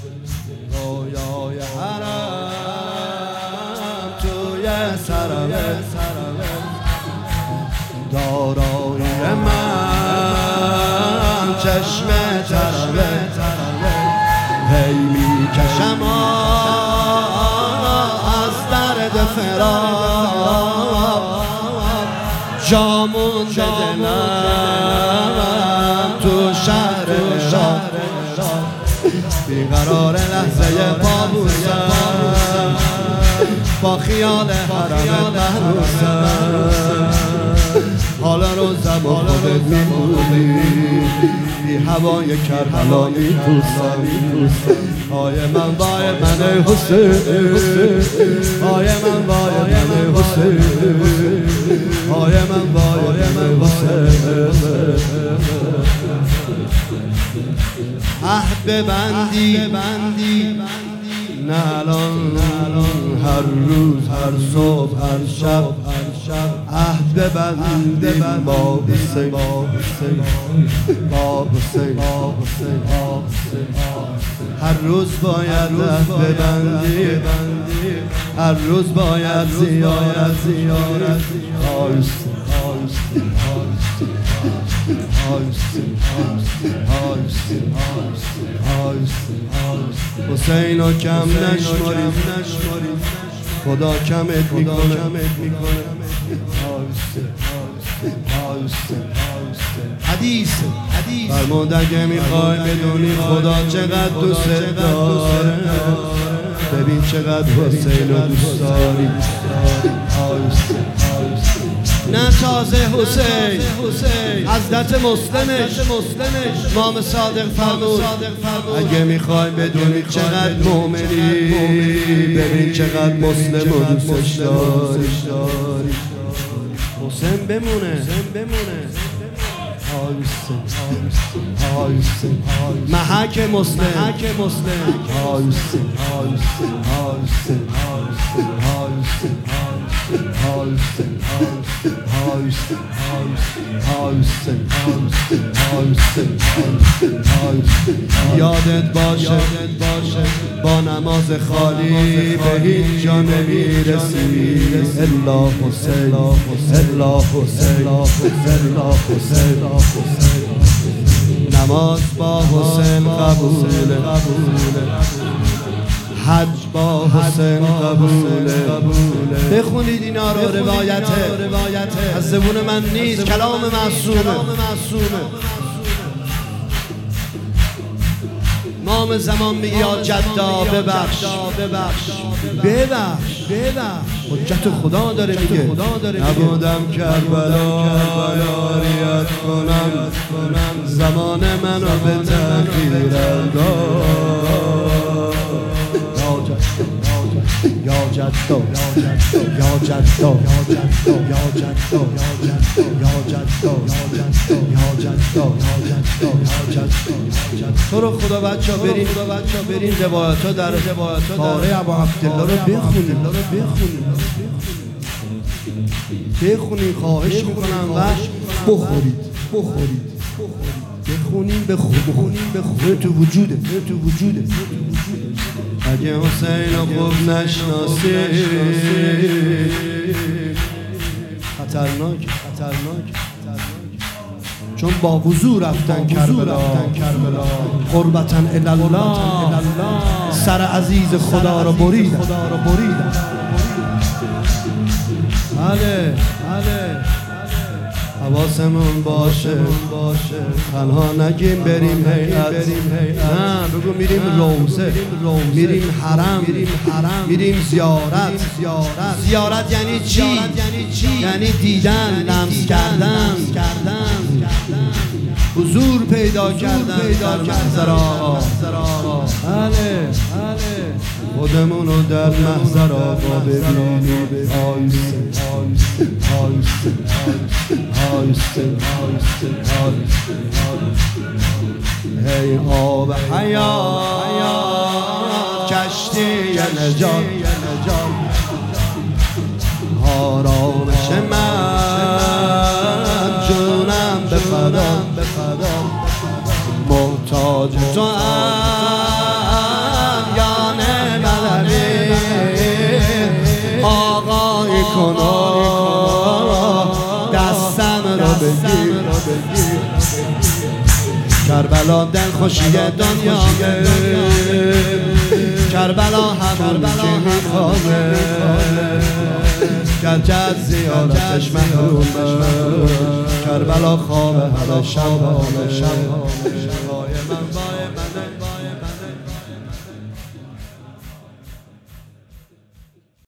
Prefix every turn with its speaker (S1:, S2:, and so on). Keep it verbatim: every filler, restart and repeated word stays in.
S1: رویای حرم توی سرم دارای من چشم ترمه هی میکشم از درد فراق جامون دلم تو شهر شهر بیقرار لحظه پابوسم با خیال حرم محروسم حالا روزم و خودت میبودی بی هوای کربلا میپوسم آی من وای من حسین آی من وای من حسین آی من وای من حسین عهد ببندی نه الان هر روز هر صبح هر شب عهد ببندیم با حسین با حسین هر روز باید عهد ببندیم هر روز باید زیارت زیارت حسین رو کم نشماریم خدا کمت میکنه حدیث فرمود اگه میخوای بدونی خدا چقدر دوست داره ببین چقدر حسین رو دوست داری نه تازه حسین حضرت مسلمش امام صادق فرمود اگه میخوای بدونی چقدر مومنی ببین چقدر مسلم و دوستش داری حسین بمونه محک مسلم یادت باشه با نماز خالی به هیچ جا نمیرسی الا حسین الا حسین الا حسین نماز با حسین قبوله حج با حسین قبوله بخونید اینا رو روایته از زبون من نیست کلام معصومه امام زمان میگه یا جدا ببخش ببخش حجت خدا داره میگه نبودم کربلا یاریت کنم زمان منو به تأخیر انداز یا جدو یا جدو یا جدو یا جدو تو رو خدا بچه ها برین روایت ها در کاره ابا عبدالله رو بخونیم بخونیم خواهش میکنم و بخورید بخونیم بخونیم تو وجوده اگه حسین رو خوب نشناسی خطرناک چون با وضو رفتن کربلا قربتاً الالله سر عزیز خدا رو بریدن بله حواسمون باشه تنها نگیم بریم هیئت نه بگو میریم روزه میریم حرم میریم زیارت زیارت یعنی چی؟ یعنی دیدن لمس کردن حضور پیدا کردن در محضر آقا بله خودمون رو در محضر آقا ببینیم هی آب حیات کشتی نجات آرامش من جونم به فدا محتاج تو بگیر کربلا دل خوشی دنیامه کربلا همون که میخوامه گرچه از زیارتش محرومه کربلا خواب همه شب